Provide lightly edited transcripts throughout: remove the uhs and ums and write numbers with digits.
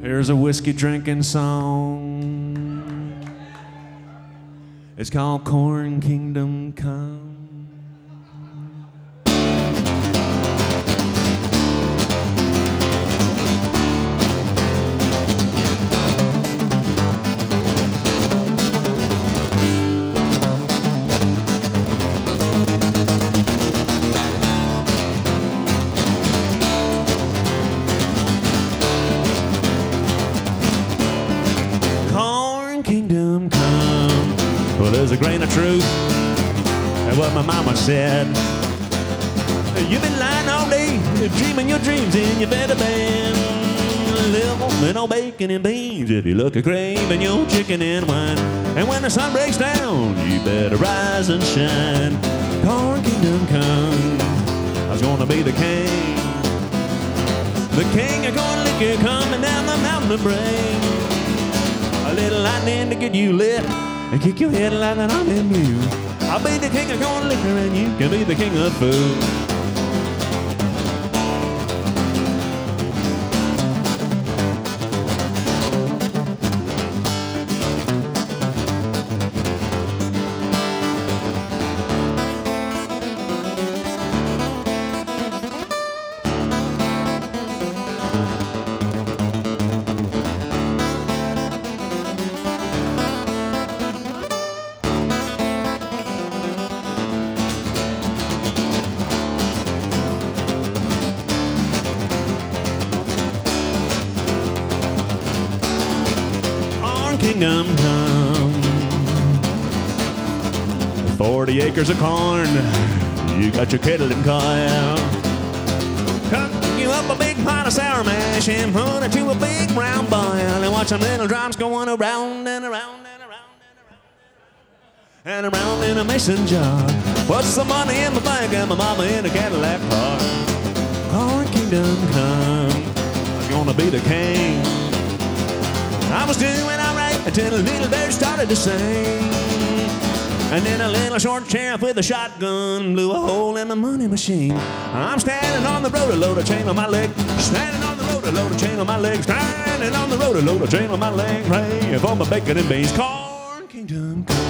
Here's a whiskey drinking song. It's called Corn Kingdom Come. Kingdom come. Well, there's a grain of truth in what my mama said. You've been lying all day, dreaming your dreams in your bed of bed. Little bacon and beans if you look a craving your chicken and wine. And when the sun breaks down, you better rise and shine. Corn kingdom come. I was gonna be the king. The king of corn liquor coming down the mountain to bring a little lightning to get you lit and kick your head like that I'm in you. I'll be the king of corn liquor and you can be the king of food. Kingdom come. 40 acres of corn, you got your kettle and coil. Cook you up a big pot of sour mash and put it to a big round boil and watch them little drops going around and around and around and around and around in a mason jar. Put some money in my bank and my mama in a Cadillac car. Corn kingdom come. I'm gonna be the king. I was doing alright until a little bird started to sing. And then a little short sheriff with a shotgun blew a hole in the money machine. I'm standing on the road, a load of chain on my leg. Standing on the road, a load of chain on my leg. Standing on the road, a load of chain on my leg. Praying for my bacon and beans. Corn kingdom come.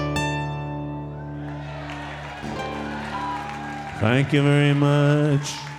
Thank you very much.